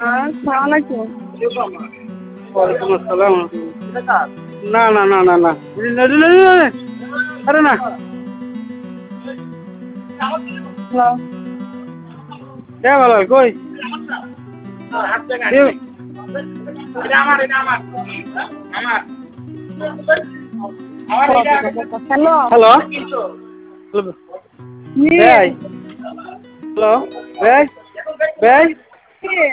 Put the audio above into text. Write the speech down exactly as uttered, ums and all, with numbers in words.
আসসালামু আলাইকুম। ওয়ালাইকুম আসসালাম। না না না না না আরে না হ্যালো। কে ভালো কই হ্যালো। হ্যালো জি। ভাই হ্যালো ভাই ভাই কি?